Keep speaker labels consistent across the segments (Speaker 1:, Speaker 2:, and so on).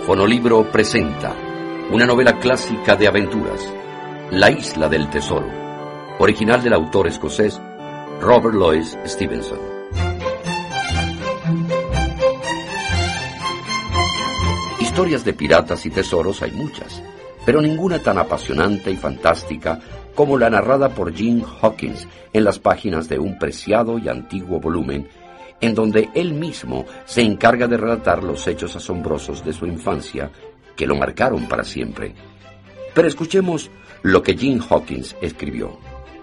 Speaker 1: Fonolibro presenta una novela clásica de aventuras, La isla del tesoro, original del autor escocés Robert Louis Stevenson. Historias de piratas y tesoros hay muchas, pero ninguna tan apasionante y fantástica como la narrada por Jim Hawkins en las páginas de un preciado y antiguo volumen en donde él mismo se encarga de relatar los hechos asombrosos de su infancia que lo marcaron para siempre. Pero escuchemos lo que Jim Hawkins escribió.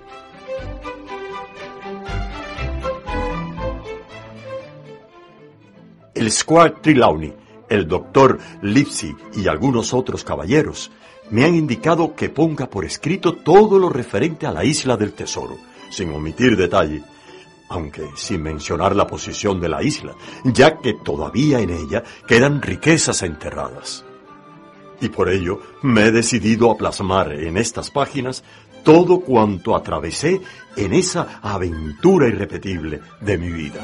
Speaker 2: El Squire Trelawney, el doctor Livesey y algunos otros caballeros me han indicado que ponga por escrito todo lo referente a la isla del tesoro, sin omitir detalle, aunque sin mencionar la posición de la isla, ya que todavía en ella quedan riquezas enterradas. Y por ello me he decidido a plasmar en estas páginas todo cuanto atravesé en esa aventura irrepetible de mi vida.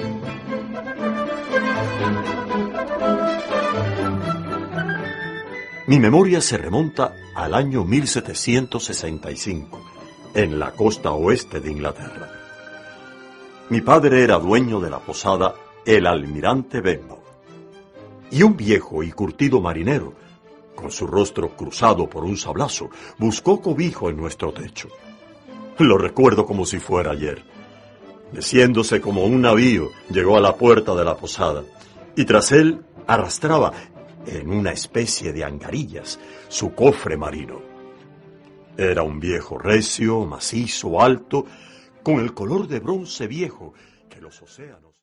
Speaker 2: Mi memoria se remonta al año 1765, en la costa oeste de Inglaterra. Mi padre era dueño de la posada El Almirante Benbow, y un viejo y curtido marinero, con su rostro cruzado por un sablazo, buscó cobijo en nuestro techo. Lo recuerdo como si fuera ayer. Meciéndose como un navío, llegó a la puerta de la posada, y tras él arrastraba, en una especie de angarillas, su cofre marino. Era un viejo recio, macizo, alto, con el color de bronce viejo que los océanos...